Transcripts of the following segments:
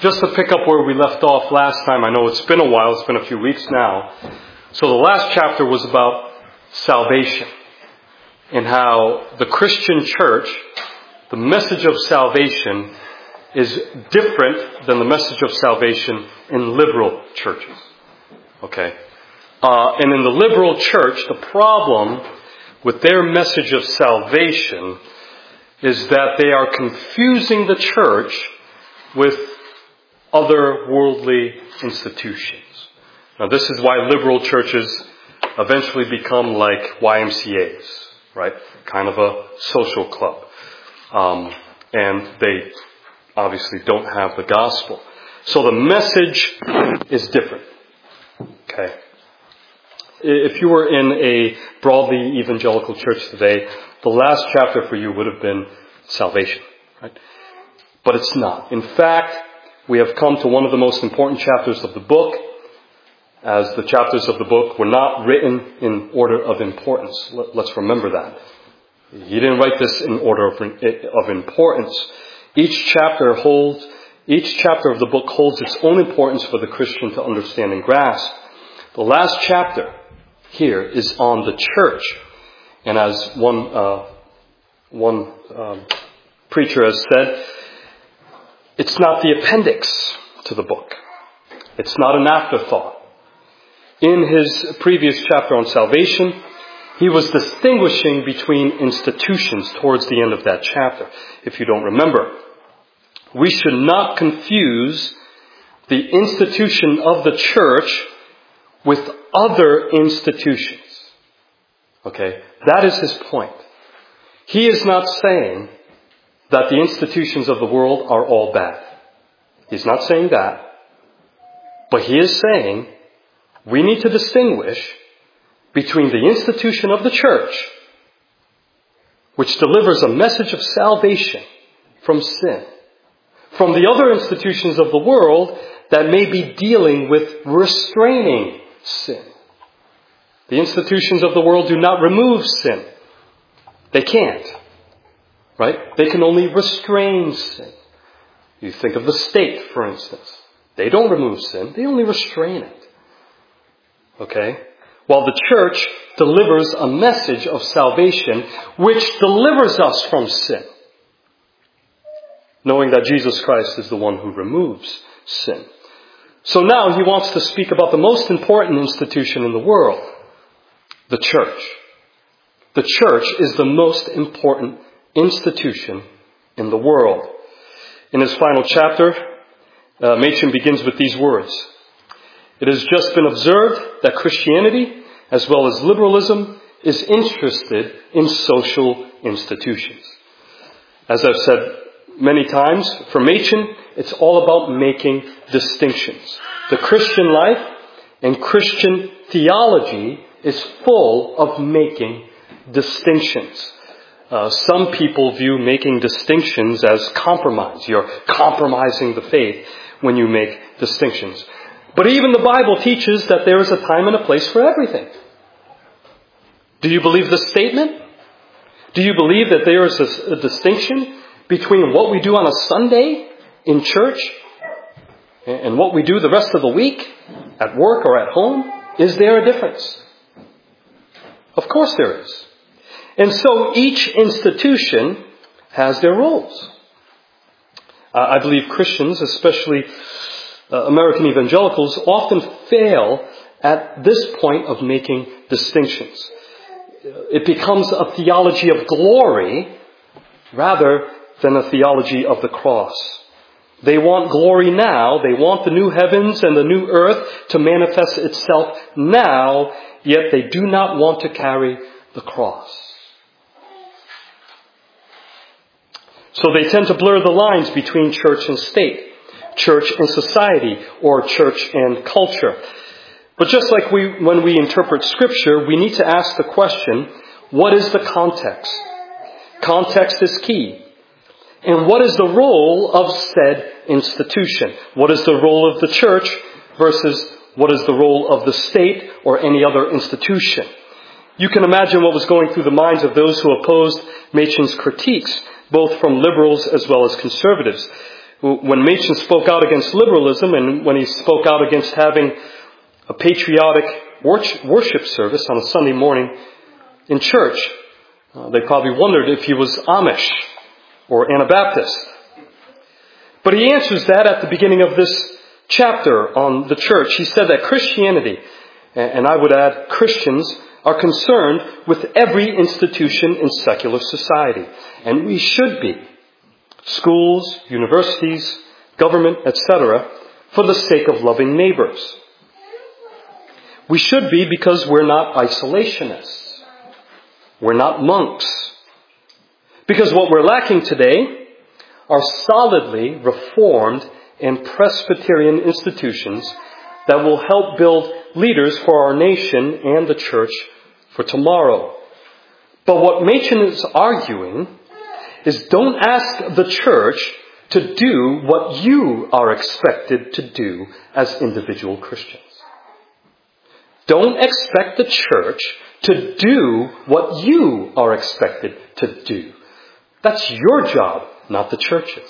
just to pick up where we left off last time, I know it's been a while, it's been a few weeks now. So the last chapter was about salvation and how the Christian church, the message of salvation is different than the message of salvation in liberal churches. Okay? And in the liberal church, the problem with their message of salvation is that they are confusing the church with other worldly institutions. Now, this is why liberal churches eventually become like YMCAs, right? Kind of a social club. And they obviously don't have the gospel. So the message is different. Okay. If you were in a broadly evangelical church today, the last chapter for you would have been salvation, right? But it's not. In fact, we have come to one of the most important chapters of the book, as the chapters of the book were not written in order of importance. Let's remember that. He didn't write this in order of importance. Each chapter of the book holds its own importance for the Christian to understand and grasp. The last chapter here is on the church. And as one preacher has said, it's not the appendix to the book. It's not an afterthought. In his previous chapter on salvation, he was distinguishing between institutions towards the end of that chapter. If you don't remember, we should not confuse the institution of the church with other institutions. Okay? That is his point. He is not saying that the institutions of the world are all bad. He's not saying that. But he is saying we need to distinguish between the institution of the church, which delivers a message of salvation from sin, from the other institutions of the world that may be dealing with restraining sin. The institutions of the world do not remove sin. They can't. Right? They can only restrain sin. You think of the state, for instance. They don't remove sin. They only restrain it. Okay? While the church delivers a message of salvation which delivers us from sin. Knowing that Jesus Christ is the one who removes sin. So now he wants to speak about the most important institution in the world. The church. The church is the most important institution in the world. In his final chapter, Machen begins with these words. It has just been observed that Christianity, as well as liberalism, is interested in social institutions. As I've said many times, for Machen, it's all about making distinctions. The Christian life and Christian theology is full of making distinctions. Some people view making distinctions as compromise. You're compromising the faith when you make distinctions. But even the Bible teaches that there is a time and a place for everything. Do you believe this statement? Do you believe that there is a distinction between what we do on a Sunday in church and what we do the rest of the week at work or at home? Is there a difference? Of course there is. And so each institution has their roles. I believe Christians, especially American evangelicals, often fail at this point of making distinctions. It becomes a theology of glory rather than a theology of the cross. They want glory now. They want the new heavens and the new earth to manifest itself now, yet they do not want to carry the cross. So they tend to blur the lines between church and state, church and society, or church and culture. But just like when we interpret Scripture, we need to ask the question, what is the context? Context is key. And what is the role of said institution? What is the role of the church versus what is the role of the state or any other institution? You can imagine what was going through the minds of those who opposed Machen's critiques, both from liberals as well as conservatives. When Machen spoke out against liberalism and when he spoke out against having a patriotic worship service on a Sunday morning in church, they probably wondered if he was Amish or Anabaptist. But he answers that at the beginning of this chapter on the church. He said that Christianity, and I would add Christians, are concerned with every institution in secular society. And we should be. Schools, universities, government, etc., for the sake of loving neighbors. We should be because we're not isolationists. We're not monks. Because what we're lacking today are solidly Reformed and Presbyterian institutions that will help build leaders for our nation and the church for tomorrow. But what Machen is arguing is don't ask the church to do what you are expected to do as individual Christians. Don't expect the church to do what you are expected to do. That's your job, not the church's.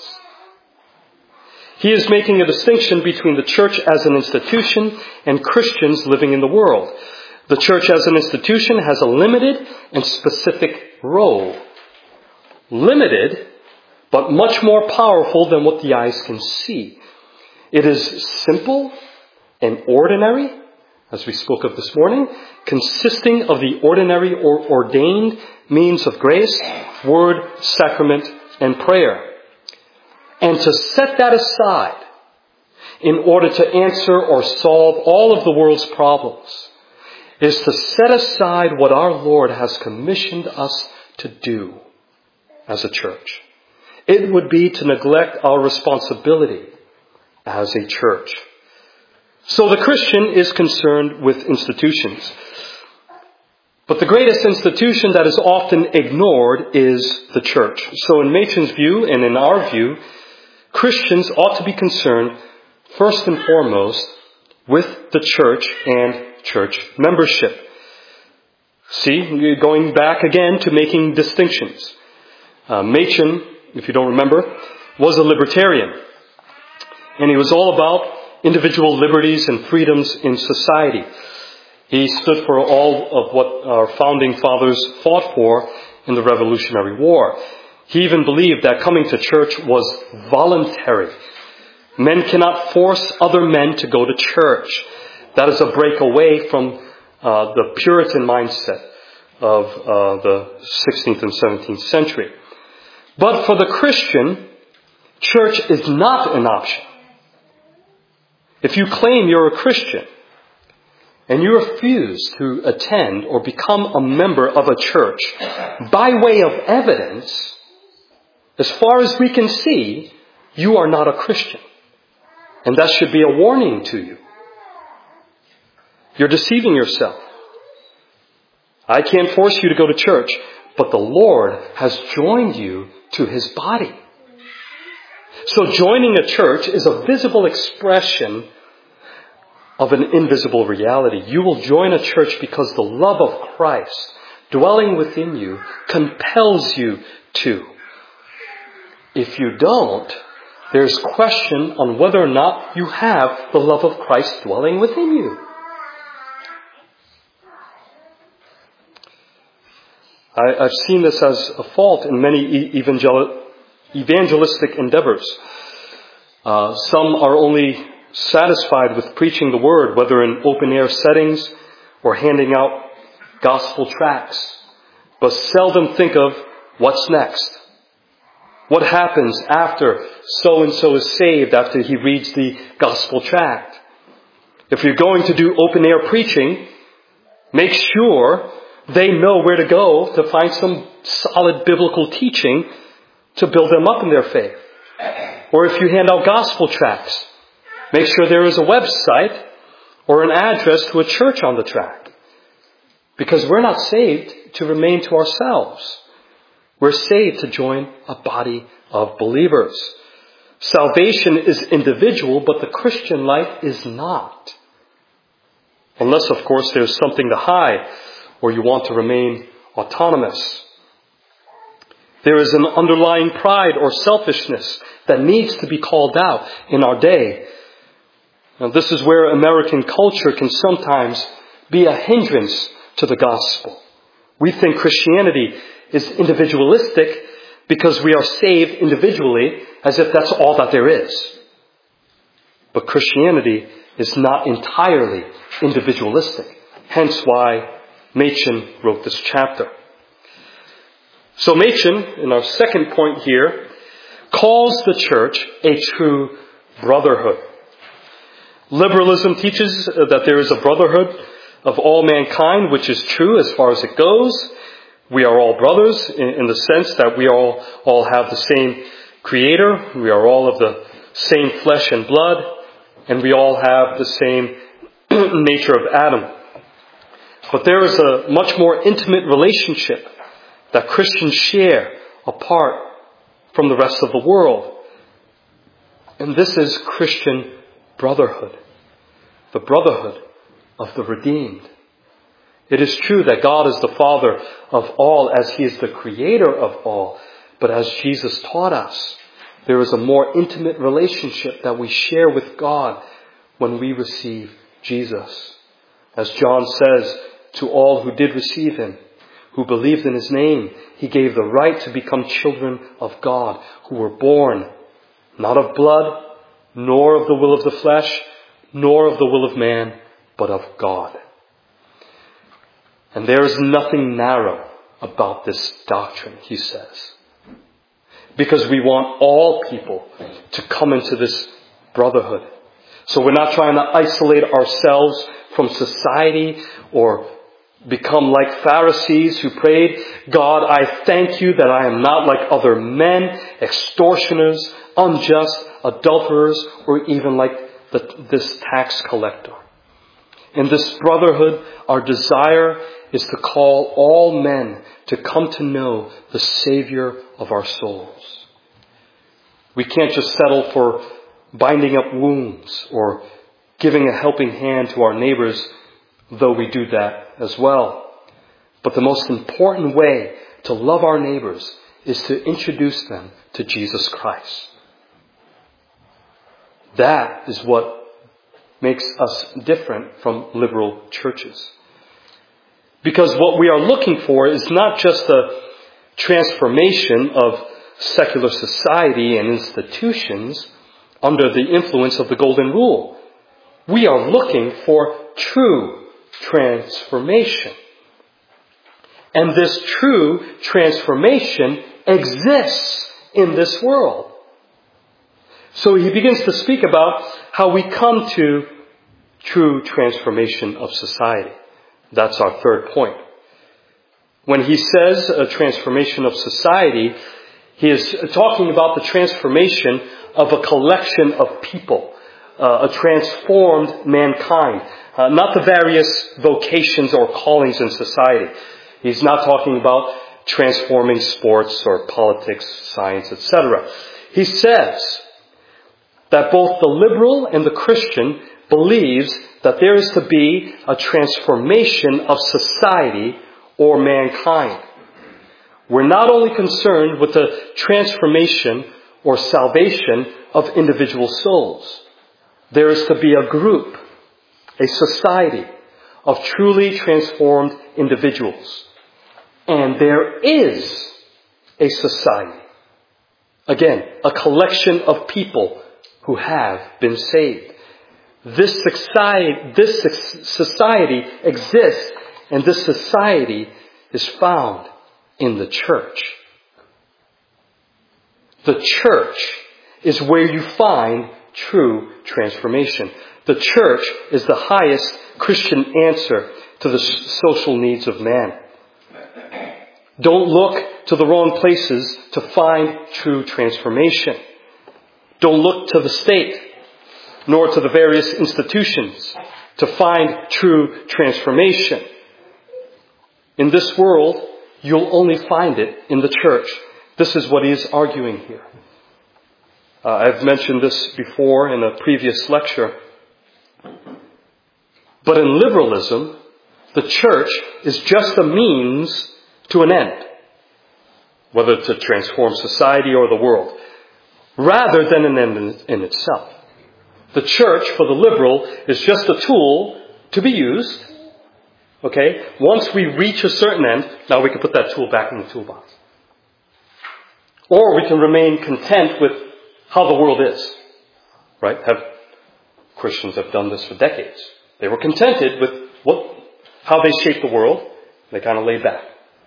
He is making a distinction between the church as an institution and Christians living in the world. The church as an institution has a limited and specific role. Limited, but much more powerful than what the eyes can see. It is simple and ordinary, as we spoke of this morning, consisting of the ordinary or ordained means of grace, word, sacrament, and prayer. And to set that aside in order to answer or solve all of the world's problems is to set aside what our Lord has commissioned us to do as a church. It would be to neglect our responsibility as a church. So the Christian is concerned with institutions. But the greatest institution that is often ignored is the church. So in Machen's view and in our view, Christians ought to be concerned first and foremost with the church and church membership. See, going back again to making distinctions. Machen, if you don't remember, was a libertarian. And he was all about individual liberties and freedoms in society. He stood for all of what our founding fathers fought for in the Revolutionary War. He even believed that coming to church was voluntary. Men cannot force other men to go to church. That is a break away from the Puritan mindset of the 16th and 17th century. But for the Christian, church is not an option. If you claim you're a Christian and you refuse to attend or become a member of a church by way of evidence, as far as we can see, you are not a Christian. And that should be a warning to you. You're deceiving yourself. I can't force you to go to church, but the Lord has joined you to His body. So joining a church is a visible expression of an invisible reality. You will join a church because the love of Christ dwelling within you compels you to. If you don't, there's question on whether or not you have the love of Christ dwelling within you. I've seen this as a fault in many evangelistic endeavors. Some are only satisfied with preaching the word, whether in open-air settings or handing out gospel tracts, but seldom think of what's next. What happens after so-and-so is saved after he reads the gospel tract? If you're going to do open-air preaching, make sure they know where to go to find some solid biblical teaching to build them up in their faith. Or if you hand out gospel tracts, make sure there is a website or an address to a church on the tract. Because we're not saved to remain to ourselves. We're saved to join a body of believers. Salvation is individual, but the Christian life is not. Unless, of course, there's something to hide or you want to remain autonomous. There is an underlying pride or selfishness that needs to be called out in our day. Now, this is where American culture can sometimes be a hindrance to the gospel. We think Christianity is individualistic because we are saved individually, as if that's all that there is. But Christianity is not entirely individualistic. Hence why Machen wrote this chapter. So Machen, in our second point here, calls the church a true brotherhood. Liberalism teaches that there is a brotherhood of all mankind, which is true as far as it goes. We are all brothers in the sense that we all have the same Creator. We are all of the same flesh and blood, and we all have the same nature of Adam. But there is a much more intimate relationship that Christians share apart from the rest of the world. And this is Christian brotherhood. The brotherhood of the redeemed. It is true that God is the Father of all as He is the Creator of all. But as Jesus taught us, there is a more intimate relationship that we share with God when we receive Jesus. As John says, to all who did receive Him, who believed in His name, He gave the right to become children of God, who were born not of blood, nor of the will of the flesh, nor of the will of man, but of God. And there is nothing narrow about this doctrine, he says. Because we want all people to come into this brotherhood. So we're not trying to isolate ourselves from society or become like Pharisees who prayed, God, I thank you that I am not like other men, extortioners, unjust, adulterers, or even like this tax collector. In this brotherhood, our desire is to call all men to come to know the Savior of our souls. We can't just settle for binding up wounds or giving a helping hand to our neighbors, though we do that as well. But the most important way to love our neighbors is to introduce them to Jesus Christ. That is what makes us different from liberal churches. Because what we are looking for is not just a transformation of secular society and institutions under the influence of the Golden Rule. We are looking for true transformation. And this true transformation exists in this world. So he begins to speak about how we come to true transformation of society. That's our third point. When he says a transformation of society, he is talking about the transformation of a collection of people, a transformed mankind, not the various vocations or callings in society. He's not talking about transforming sports or politics, science, etc. He says that both the liberal and the Christian believes that there is to be a transformation of society or mankind. We're not only concerned with the transformation or salvation of individual souls. There is to be a group, a society of truly transformed individuals. And there is a society. Again, a collection of people who have been saved. This society exists, and this society is found in the church. The church is where you find true transformation. The church is the highest Christian answer to the social needs of man. Don't look to the wrong places to find true transformation. Don't look to the state, nor to the various institutions to find true transformation. In this world, you'll only find it in the church. This is what he is arguing here. I've mentioned this before in a previous lecture. But in liberalism, the church is just a means to an end. whether to transform society or the world, rather than an end in itself. The church, for the liberal, is just a tool to be used. Okay? Once we reach a certain end, now we can put that tool back in the toolbox. Or we can remain content with how the world is. Right? Christians have done this for decades. They were contented with how they shaped the world. They kind of laid back.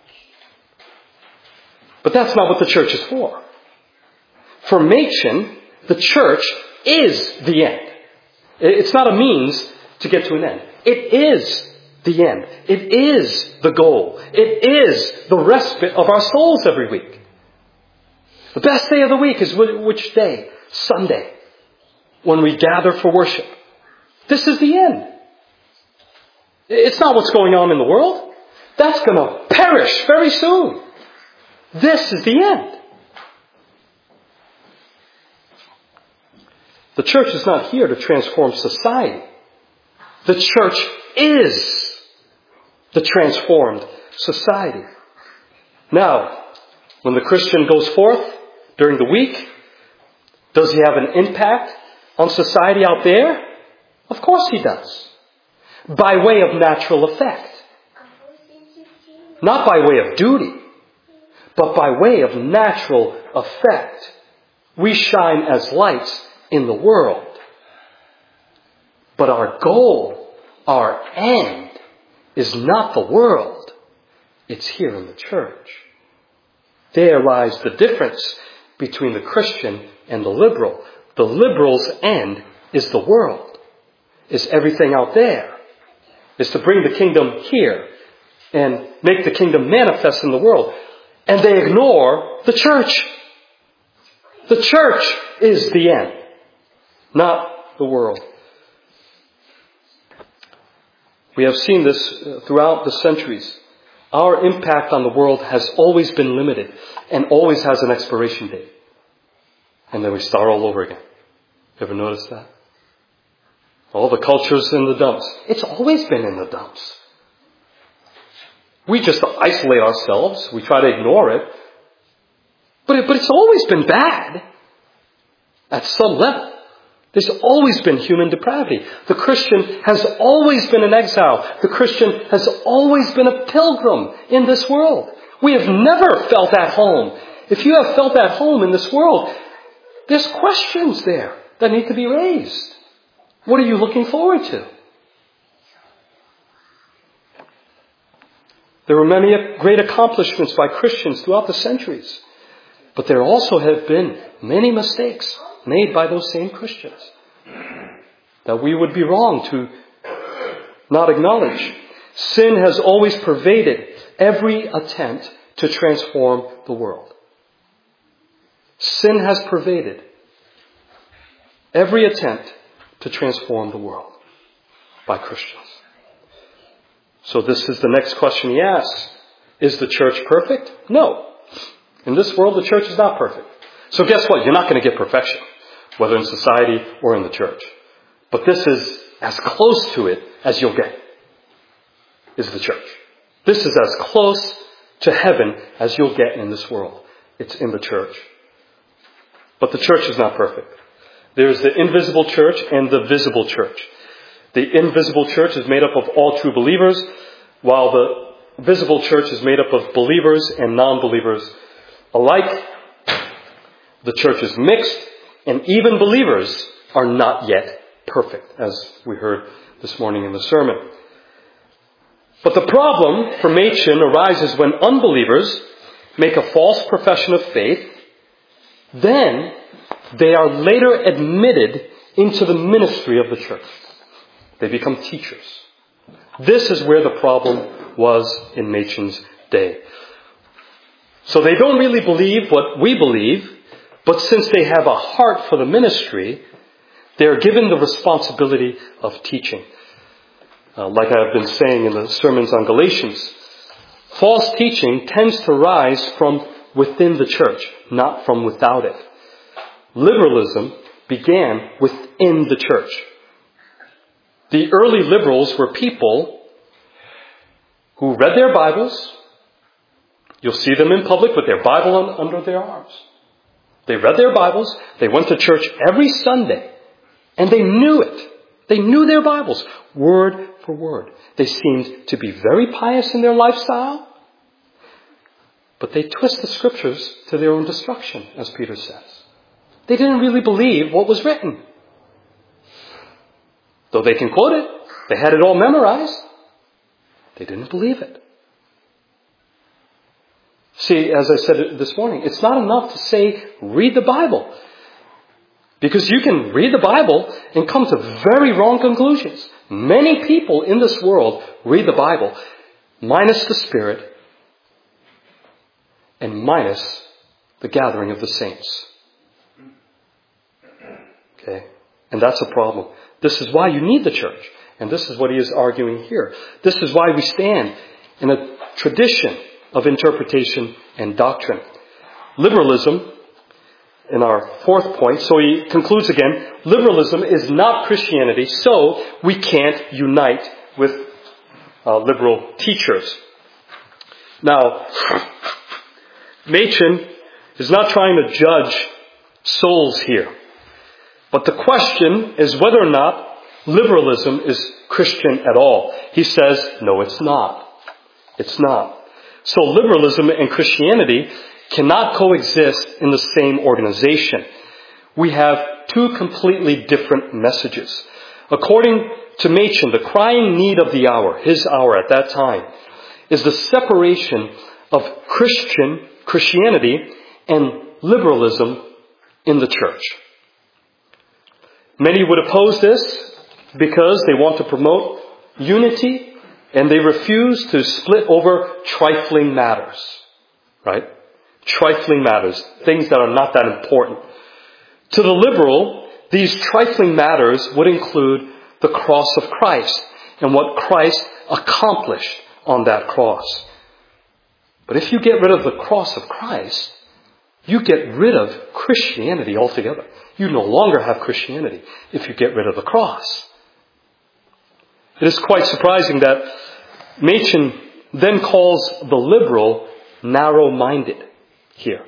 But that's not what the church is for. For Machen, the church is the end. It's not a means to get to an end. It is the end. It is the goal. It is the respite of our souls every week. The best day of the week is which day? Sunday. When we gather for worship. This is the end. It's not what's going on in the world. That's going to perish very soon. This is the end. The church is not here to transform society. The church is the transformed society. Now, when the Christian goes forth during the week, does he have an impact on society out there? Of course he does. By way of natural effect. Not by way of duty, but by way of natural effect. We shine as lights in the world. But our goal, our end, is not the world. It's here in the church. There lies the difference between the Christian and the liberal. The liberal's end is the world, is everything out there, is to bring the kingdom here and make the kingdom manifest in the world. And they ignore the church. The church is the end, not the world. We have seen this throughout the centuries. Our impact on the world has always been limited and always has an expiration date. And then we start all over again. Ever notice that? All the culture's in the dumps. It's always been in the dumps. We just isolate ourselves. We try to ignore it. But it's always been bad. At some level. There's always been human depravity. The Christian has always been an exile. The Christian has always been a pilgrim in this world. We have never felt at home. If you have felt at home in this world, there's questions there that need to be raised. What are you looking forward to? There were many great accomplishments by Christians throughout the centuries. But there also have been many mistakes made by those same Christians that we would be wrong to not acknowledge. Sin has always pervaded every attempt to transform the world. Sin has pervaded every attempt to transform the world by Christians. So this is the next question he asks. Is the church perfect? No. In this world, the church is not perfect. So guess what? You're not going to get perfection, whether in society or in the church. But this is as close to it as you'll get, is the church. This is as close to heaven as you'll get in this world. It's in the church. But the church is not perfect. There's the invisible church and the visible church. The invisible church is made up of all true believers, while the visible church is made up of believers and non-believers alike. The church is mixed, and even believers are not yet perfect, as we heard this morning in the sermon. But the problem for Machen arises when unbelievers make a false profession of faith. Then they are later admitted into the ministry of the church. They become teachers. This is where the problem was in Machen's day. So they don't really believe what we believe, but since they have a heart for the ministry, they are given the responsibility of teaching. Like I have been saying in the sermons on Galatians, false teaching tends to rise from within the church, not from without it. Liberalism began within the church. The early liberals were people who read their Bibles, You'll see them in public with their Bible under their arms. They read their Bibles. They went to church every Sunday. And they knew it. They knew their Bibles, word for word. They seemed to be very pious in their lifestyle. But they twist the Scriptures to their own destruction, as Peter says. They didn't really believe what was written. Though they can quote it, they had it all memorized. They didn't believe it. See, as I said this morning, it's not enough to say, read the Bible. Because you can read the Bible and come to very wrong conclusions. Many people in this world read the Bible, minus the Spirit and minus the gathering of the saints. Okay? And that's a problem. This is why you need the church. And this is what he is arguing here. This is why we stand in a tradition of interpretation and doctrine. Liberalism, in our fourth point, so he concludes again, liberalism is not Christianity, so we can't unite with liberal teachers. Now, Machen is not trying to judge souls here. But the question is whether or not liberalism is Christian at all. He says, no, it's not. It's not. So liberalism and Christianity cannot coexist in the same organization. We have two completely different messages. According to Machen, the crying need of the hour, his hour at that time, is the separation of Christianity and liberalism in the church. Many would oppose this because they want to promote unity and they refuse to split over trifling matters. Right? Trifling matters. Things that are not that important. To the liberal, these trifling matters would include the cross of Christ and what Christ accomplished on that cross. But if you get rid of the cross of Christ, you get rid of Christianity altogether. You no longer have Christianity if you get rid of the cross. It is quite surprising that Machen then calls the liberal narrow-minded here.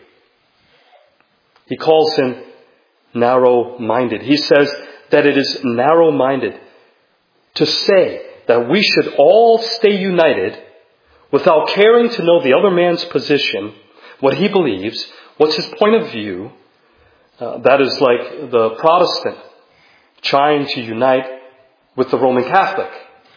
He calls him narrow-minded. He says that it is narrow-minded to say that we should all stay united without caring to know the other man's position, what he believes, what's his point of view. That is like the Protestant trying to unite with the Roman Catholic.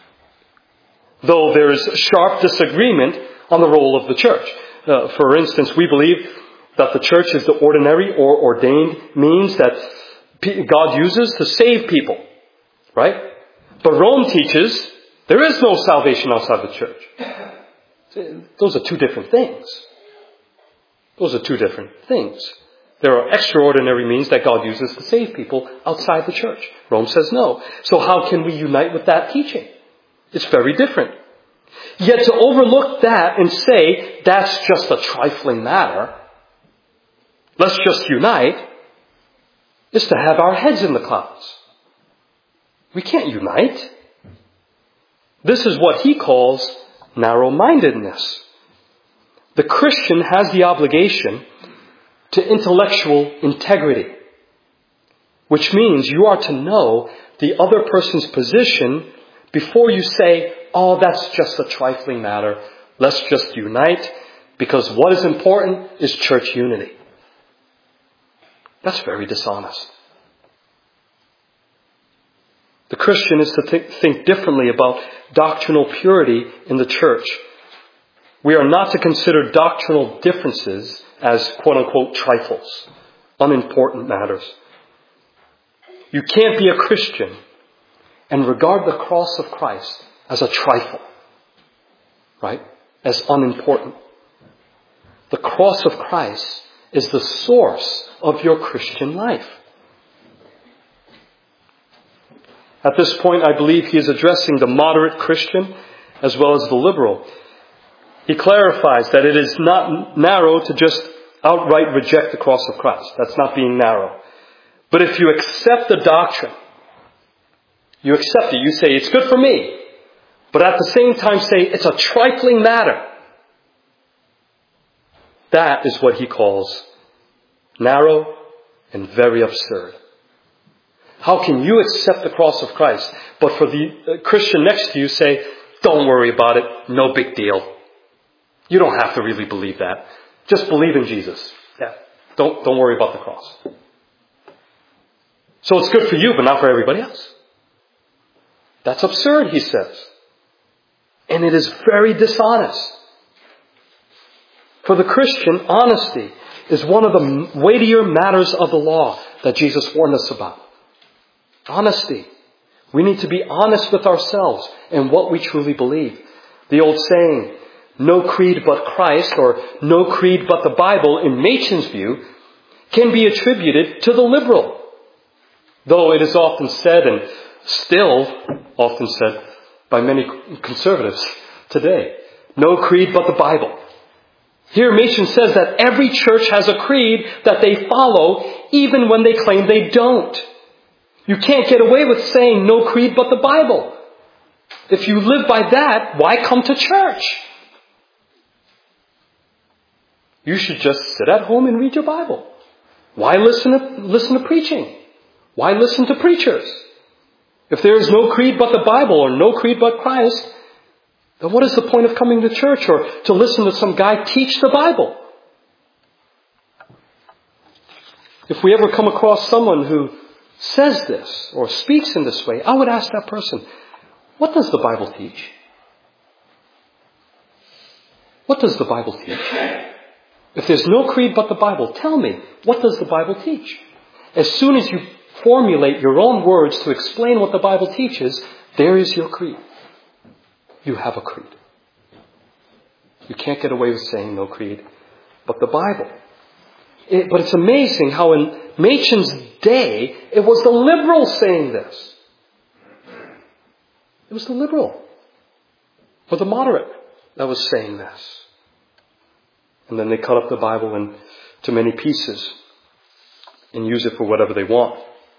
Though there is sharp disagreement on the role of the church. For instance, we believe that the church is the ordinary or ordained means that God uses to save people. Right? But Rome teaches there is no salvation outside the church. Those are two different things. Those are two different things. There are extraordinary means that God uses to save people outside the church. Rome says no. So how can we unite with that teaching? It's very different. Yet to overlook that and say that's just a trifling matter, let's just unite, is to have our heads in the clouds. We can't unite. This is what he calls narrow-mindedness. The Christian has the obligation to intellectual integrity, which means you are to know the other person's position before you say, oh, that's just a trifling matter. Let's just unite, because what is important is church unity. That's very dishonest. The Christian is to think differently about doctrinal purity in the church. We are not to consider doctrinal differences as quote-unquote trifles, unimportant matters. You can't be a Christian and regard the cross of Christ as a trifle, right? As unimportant. The cross of Christ is the source of your Christian life. At this point, I believe he is addressing the moderate Christian as well as the liberal. He clarifies that it is not narrow to just outright reject the cross of Christ. That's not being narrow. But if you accept the doctrine, you accept it, you say, it's good for me. But at the same time say, it's a trifling matter. That is what he calls narrow and very absurd. How can you accept the cross of Christ, but for the Christian next to you say, don't worry about it, no big deal. You don't have to really believe that. Just believe in Jesus. Yeah. Don't worry about the cross. So it's good for you, but not for everybody else. That's absurd, he says. And it is very dishonest. For the Christian, honesty is one of the weightier matters of the law that Jesus warned us about. Honesty. We need to be honest with ourselves and what we truly believe. The old saying, no creed but Christ, or no creed but the Bible, in Machen's view, can be attributed to the liberal. Though it is often said, and still often said by many conservatives today, no creed but the Bible. Here Machen says that every church has a creed that they follow, even when they claim they don't. You can't get away with saying no creed but the Bible. If you live by that, why come to church? You should just sit at home and read your Bible. Why listen to preaching? Why listen to preachers? If there is no creed but the Bible, or no creed but Christ, then what is the point of coming to church or to listen to some guy teach the Bible? If we ever come across someone who says this or speaks in this way, I would ask that person, what does the Bible teach? What does the Bible teach? If there's no creed but the Bible, tell me, what does the Bible teach? As soon as you formulate your own words to explain what the Bible teaches, there is your creed. You have a creed. You can't get away with saying no creed but the Bible. But it's amazing how in Machen's day, it was the liberal saying this. It was the liberal or the moderate that was saying this. And then they cut up the Bible into many pieces and use it for whatever they want.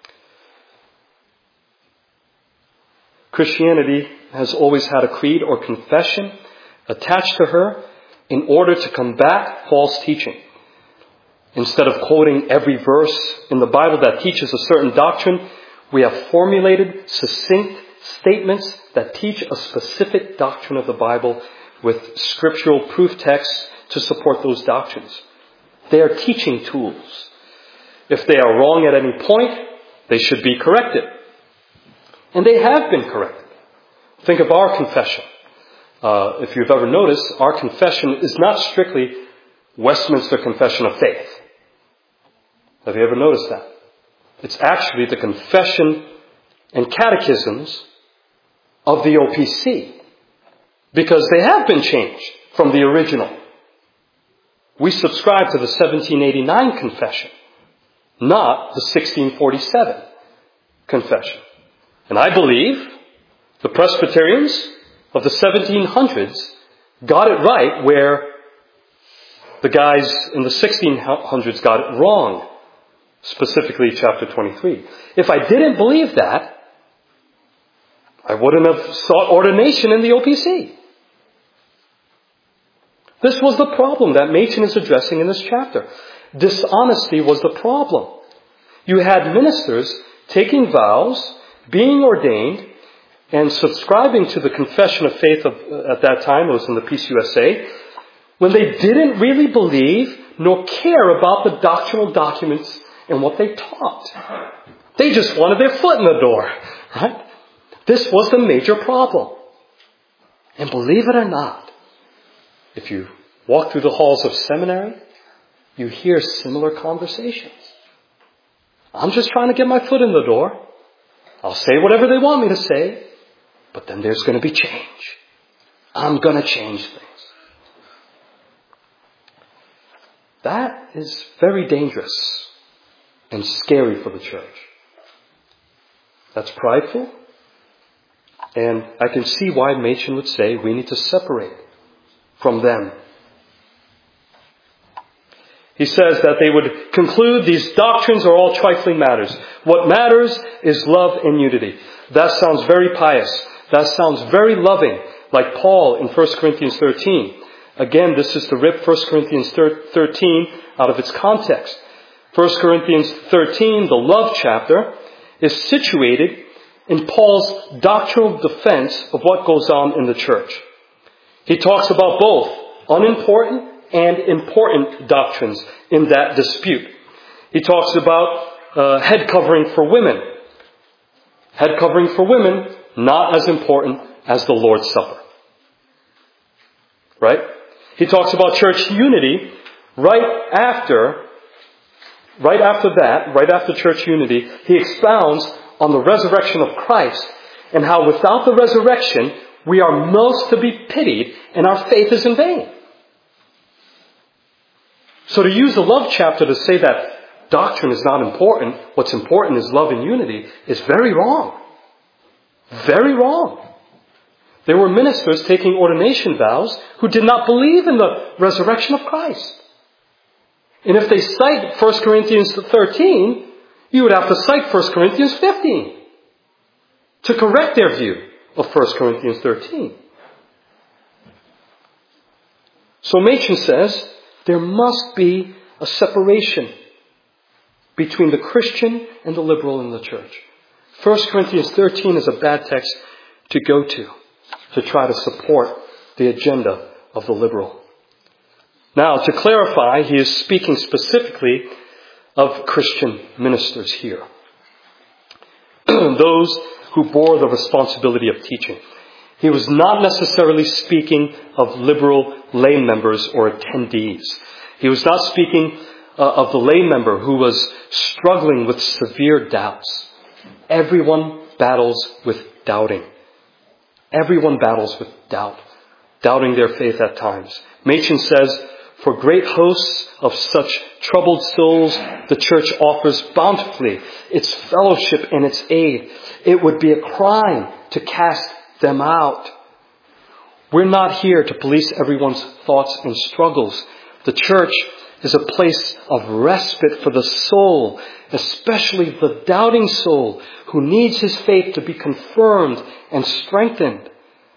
Christianity has always had a creed or confession attached to her in order to combat false teaching. Instead of quoting every verse in the Bible that teaches a certain doctrine, we have formulated succinct statements that teach a specific doctrine of the Bible with scriptural proof texts to support those doctrines. They are teaching tools. If they are wrong at any point, they should be corrected. And they have been corrected. Think of our confession. If you've ever noticed, our confession is not strictly Westminster Confession of Faith. Have you ever noticed that? It's actually the confession and catechisms of the OPC, because they have been changed from the original. We subscribe to the 1789 confession, not the 1647 confession. And I believe the Presbyterians of the 1700s got it right where the guys in the 1600s got it wrong. Specifically chapter 23. If I didn't believe that, I wouldn't have sought ordination in the OPC. This was the problem that Machen is addressing in this chapter. Dishonesty was the problem. You had ministers taking vows, being ordained, and subscribing to the confession of faith at that time, it was in the PCUSA, when they didn't really believe nor care about the doctrinal documents and what they taught. They just wanted their foot in the door, right? This was the major problem. And believe it or not, if you walk through the halls of seminary, you hear similar conversations. I'm just trying to get my foot in the door. I'll say whatever they want me to say, but then there's going to be change. I'm going to change things. That is very dangerous and scary for the church. That's prideful. And I can see why Machen would say we need to separate from them. He says that they would conclude these doctrines are all trifling matters. What matters is love and unity. That sounds very pious. That sounds very loving, like Paul in 1 Corinthians 13. Again, this is to rip 1 Corinthians 13 out of its context. 1 Corinthians 13, the love chapter, is situated in Paul's doctrinal defense of what goes on in the church. He talks about both unimportant and important doctrines in that dispute. He talks about head covering for women. Head covering for women, not as important as the Lord's Supper. Right? He talks about church unity right after church unity. He expounds on the resurrection of Christ and how without the resurrection, we are most to be pitied and our faith is in vain. So to use the love chapter to say that doctrine is not important, what's important is love and unity, is very wrong. Very wrong. There were ministers taking ordination vows who did not believe in the resurrection of Christ. And if they cite 1 Corinthians 13, you would have to cite 1 Corinthians 15 to correct their view of 1 Corinthians 13. So Machen says there must be a separation between the Christian and the liberal in the church. 1 Corinthians 13 is a bad text to go to try to support the agenda of the liberal. Now, to clarify, he is speaking specifically of Christian ministers here. Those who bore the responsibility of teaching. He was not necessarily speaking of liberal lay members or attendees. He was not speaking of the lay member who was struggling with severe doubts. Everyone battles with doubting. Everyone battles with doubt, doubting their faith at times. Machen says, for great hosts of such troubled souls, the church offers bountifully its fellowship and its aid. It would be a crime to cast them out. We're not here to police everyone's thoughts and struggles. The church is a place of respite for the soul, especially the doubting soul who needs his faith to be confirmed and strengthened.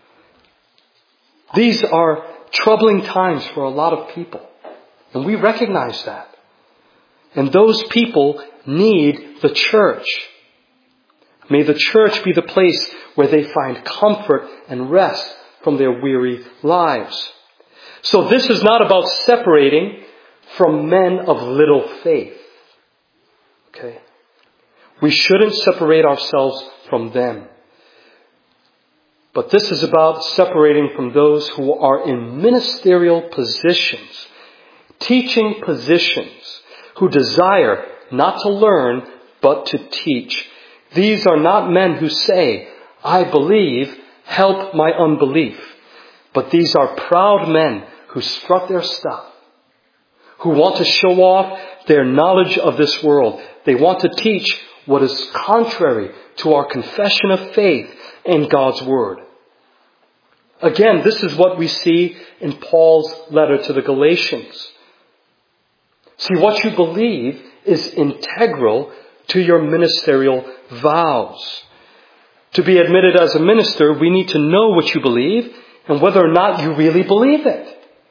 These are troubling times for a lot of people, and we recognize that. And those people need the church. May the church be the place where they find comfort and rest from their weary lives. So this is not about separating from men of little faith. Okay? We shouldn't separate ourselves from them. But this is about separating from those who are in ministerial positions, teaching positions, who desire not to learn, but to teach. These are not men who say, I believe, help my unbelief. But these are proud men who strut their stuff, who want to show off their knowledge of this world. They want to teach what is contrary to our confession of faith in God's Word. Again, this is what we see in Paul's letter to the Galatians. See, what you believe is integral to your ministerial vows. To be admitted as a minister, we need to know what you believe and whether or not you really believe it.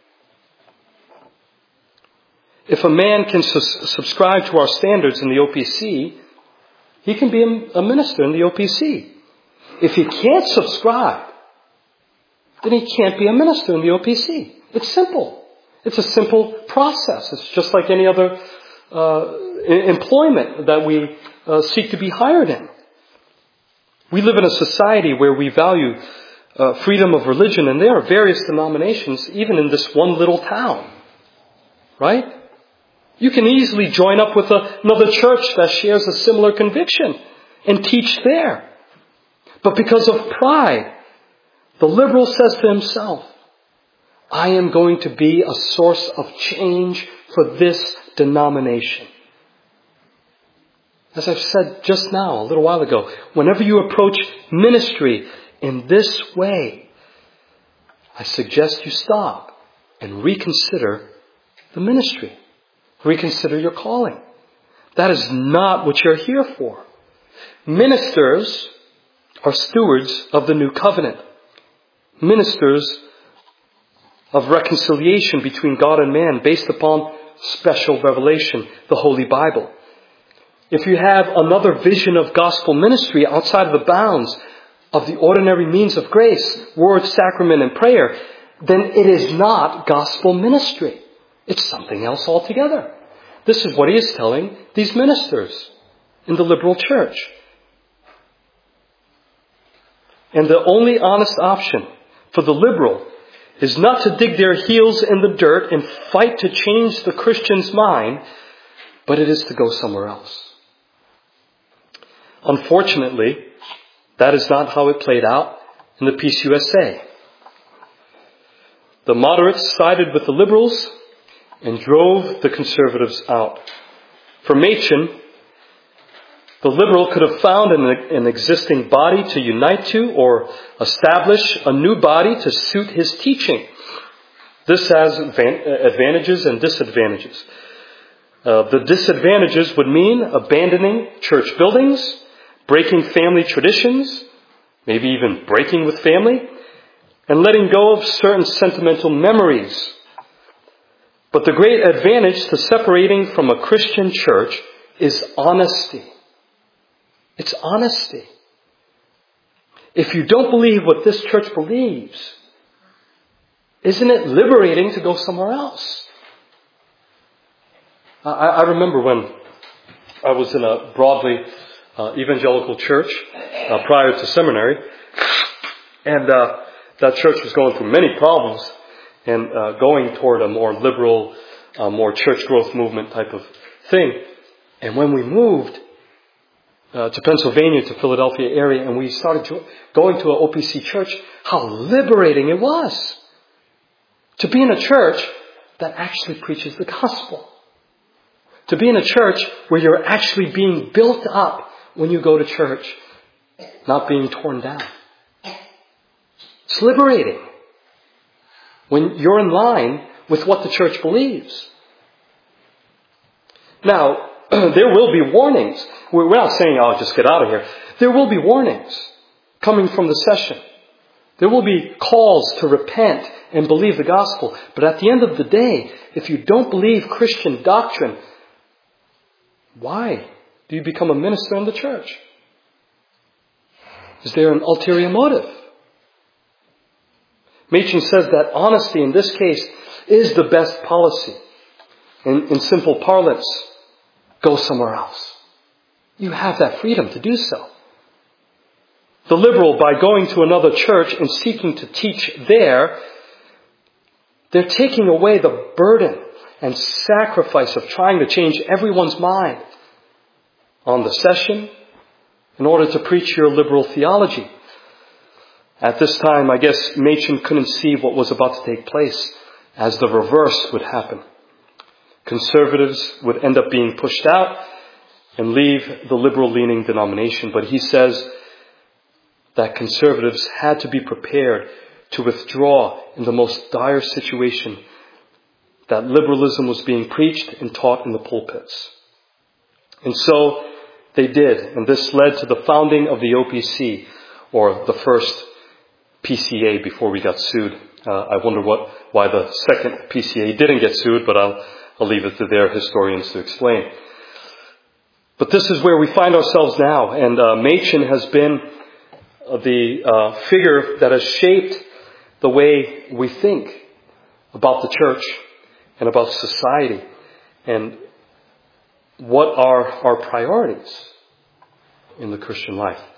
If a man can subscribe to our standards in the OPC, he can be a minister in the OPC. If he can't subscribe, then he can't be a minister in the OPC. It's simple. It's a simple process. It's just like any other employment that we seek to be hired in. We live in a society where we value freedom of religion, and there are various denominations even in this one little town. Right? You can easily join up with another church that shares a similar conviction and teach there. But because of pride, the liberal says to himself, I am going to be a source of change for this denomination. As I've said just now, a little while ago, whenever you approach ministry in this way, I suggest you stop and reconsider the ministry. Reconsider your calling. That is not what you're here for. Ministers are stewards of the new covenant. Ministers of reconciliation between God and man based upon special revelation, the Holy Bible. If you have another vision of gospel ministry outside of the bounds of the ordinary means of grace, word, sacrament, and prayer, then it is not gospel ministry. It's something else altogether. This is what he is telling these ministers in the liberal church. And the only honest option for the liberal is not to dig their heels in the dirt and fight to change the Christian's mind, but it is to go somewhere else. Unfortunately, that is not how it played out in the Peace USA. The moderates sided with the liberals and drove the conservatives out. For Machen, the liberal could have found an existing body to unite to or establish a new body to suit his teaching. This has advantages and disadvantages. The disadvantages would mean abandoning church buildings, breaking family traditions, maybe even breaking with family, and letting go of certain sentimental memories. But the great advantage to separating from a Christian church is honesty. It's honesty. If you don't believe what this church believes, isn't it liberating to go somewhere else? I remember when I was in a broadly evangelical church prior to seminary, and that church was going through many problems and going toward a more liberal, more church growth movement type of thing. And when we moved to Pennsylvania, to Philadelphia area, and we started going to an OPC church, how liberating it was to be in a church that actually preaches the gospel. To be in a church where you're actually being built up when you go to church, not being torn down. It's liberating when you're in line with what the church believes. Now, there will be warnings. We're not saying, just get out of here. There will be warnings coming from the session. There will be calls to repent and believe the gospel. But at the end of the day, if you don't believe Christian doctrine, why do you become a minister in the church? Is there an ulterior motive? Machen says that honesty in this case is the best policy. In simple parlance, go somewhere else. You have that freedom to do so. The liberal, by going to another church and seeking to teach there, they're taking away the burden and sacrifice of trying to change everyone's mind on the session in order to preach your liberal theology. At this time, I guess Machen couldn't see what was about to take place, as the reverse would happen. Conservatives would end up being pushed out and leave the liberal-leaning denomination. But he says that conservatives had to be prepared to withdraw in the most dire situation that liberalism was being preached and taught in the pulpits. And so they did. And this led to the founding of the OPC, or the first PCA, before we got sued. I wonder why the second PCA didn't get sued, but I'll leave it to their historians to explain. But this is where we find ourselves now. And Machen has been the figure that has shaped the way we think about the church and about society and what are our priorities in the Christian life.